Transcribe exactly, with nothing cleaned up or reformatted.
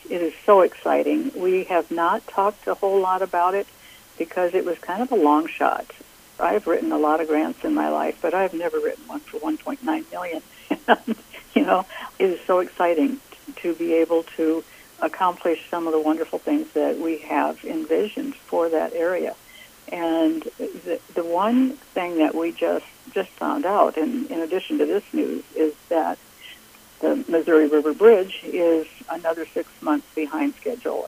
it is so exciting. We have not talked a whole lot about it because it was kind of a long shot. I've written a lot of grants in my life, but I've never written one for one point nine million dollars. You know, it is so exciting to be able to accomplish some of the wonderful things that we have envisioned for that area. And the, the one thing that we just, just found out, in, in addition to this news, is that the Missouri River Bridge is another six months behind schedule.